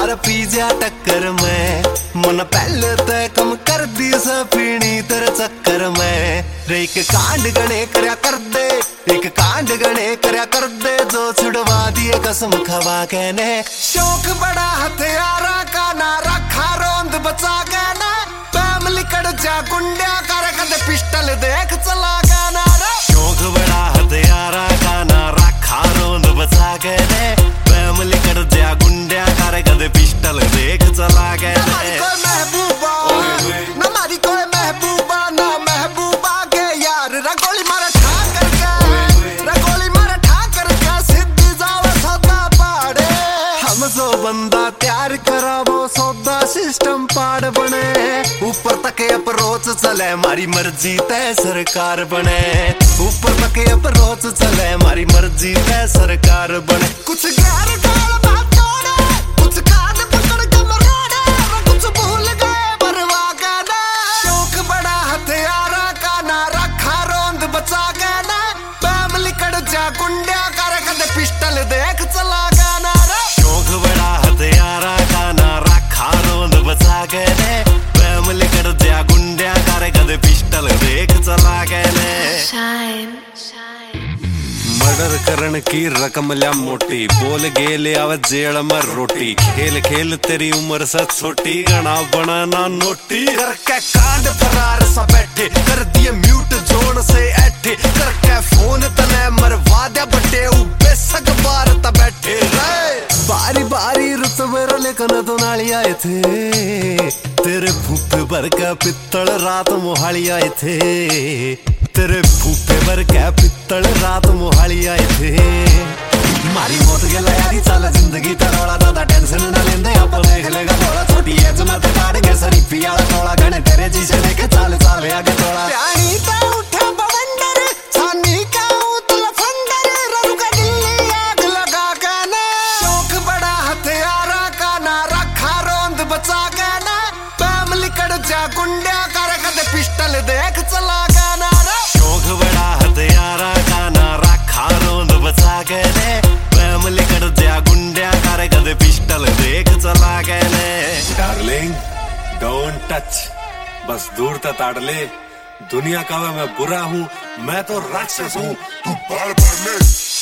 बार P जा टक्कर में, मन पहले तय कम कर दी सपीनी तेरे चक्कर में। रे एक कांड गणे करया कर दे, एक कांड गणे करया कर दे, जो छुड़वा दिए कसम खवा के ने। शौक बड़ा हथियारा का ना रखा रोंद बचा के ना, फैमिली कड़ जा गुंडिया कर कद पिस्टल देख चला के ना रे। शौक बड़ा हथियारा का ना रखा रोंद बचा के ने, फैमिली कड़ जा गुंडिया कर कद पिस्टल देख चला के ने। महबूबा ना मारी कोई महबूबा ना महबूबा के यार, रगोली मारे ठा करके, रगोली मारे ठा करके सिद्धि जावे सौदा पाड़े। हम जो बंदा तैयार करा वो सौदा सिस्टम पाड़ बने, ऊपर तक अप्रोच चले मारी मर्जी तय सरकार बने, ऊपर तक अप्रोच चले मारी मर्जी तय सरकार बने। कुछ गैर गाल बात छोड़े, कुछ कान पकड़ के मरोड़े, कुछ भूल गए परवा का ना। शौक बड़ा हथियारा का ना रखा रोंद बचा के ना, फैमिली कड़ जा गुंडिया कर कद पिस्टल देख चला के ना रे। शौक बड़ा हथियारा का ना रखा रोंद बचा के ने, फैमिली कड़ जा गुंडिया कर कद पिस्टल देख चला के ने। मर्डर करन की रकम ल्या मोटी, बोल गेले आवे जेल में रोटी, खेल खेल तेरी उम्र से छोटी, गणा बनाना नोटी। करके कांड फरार सा बैठे, कर दिए म्यूट जोन से ऐठे, करके फोन तने मरवा दे बटे, बेसक बार ता बैठे रे। बारी बारी रुतबे लेकिन तो नाली आए थे, तेरे फूफे भर के पित्तल रात मोहाली आए थे, तेरे फूफे भर के पित्तल रात मोहाली आए थे। मारी मौत गला यारी चल जिंदगी तरोड़ा, दादा टेंशन न लेंदे आप देख लेगा थोड़ा, छोटी एज में ते काटेंगे शरीफी वाला थोड़ा, गणे तेरे जी से देखे चाल चाल आगे थोड़ा। प्यानी ता उठा बवंडर, छानी का उतल फंडर, ररु का दिल्ली आग लगा के ना। शौक बड़ा हथियारा का ना रखा रोंद बचा के ना, फैमिली कड़ जा गुंडिया कर कद पिस्टल देख चला के ना रे। शौक बड़ा हथियारा का ना रखा रोंद बचा के ने, फैमिली कड़ जा गुंडिया कर कद पिस्टल देख चला के ने। डार्लिंग डोंट टच, बस दूर तक ताड़ ले, दुनिया का मैं बुरा हूँ, मैं तो राक्षस हूँ, तू बार बार में